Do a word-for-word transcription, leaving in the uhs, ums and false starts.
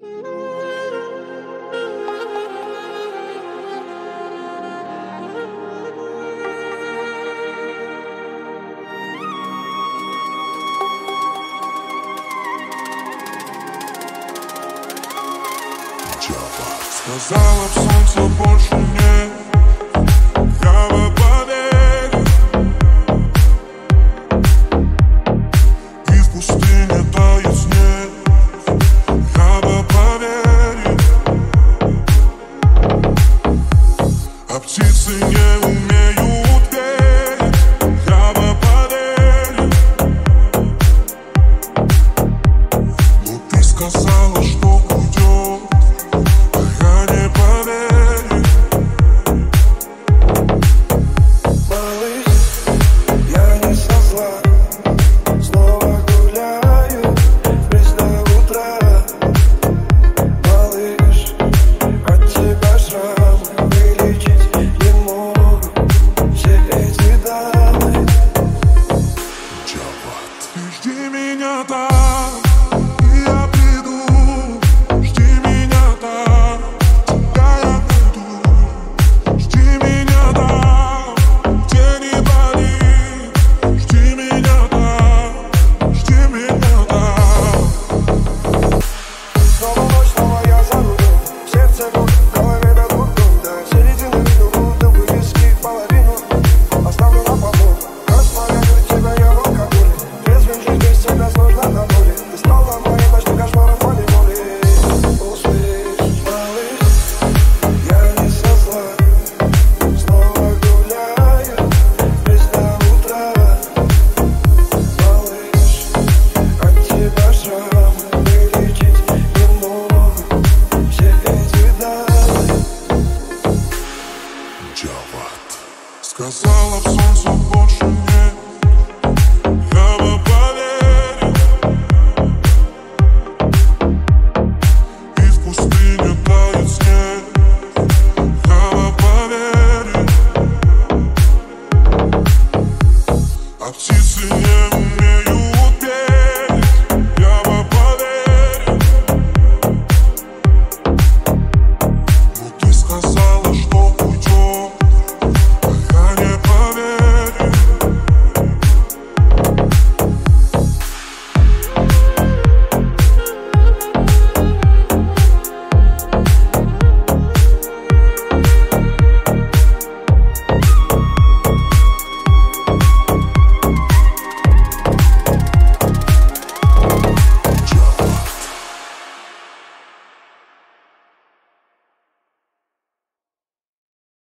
Сказала б солнце больше нет, я бы поверил. И в пустыне тает снег, я бы поверил. А птицы не умеют петь, я бы поверил. Но ты сказала, что уйдет, жди меня там, и я приду. Жди меня там, тебя я найду. Жди меня там, где не болит. Жди меня там, жди меня там. Снова ночь, снова я за рулем. Сердце гуд, в голове да гуд-гуд. До середины выйду, бутылку виски, половину оставлю на полу. Распаляю тебя я в алкоголе. Тебя сложно на воле. Ты стала моим ночным кошмаром волей-волей. Услышь, малыш, я не со зла. Снова гуляю без до утра. Малыш, от тебя шрам вылечить не могу. Все эти даты. Джават. Сказала б солнце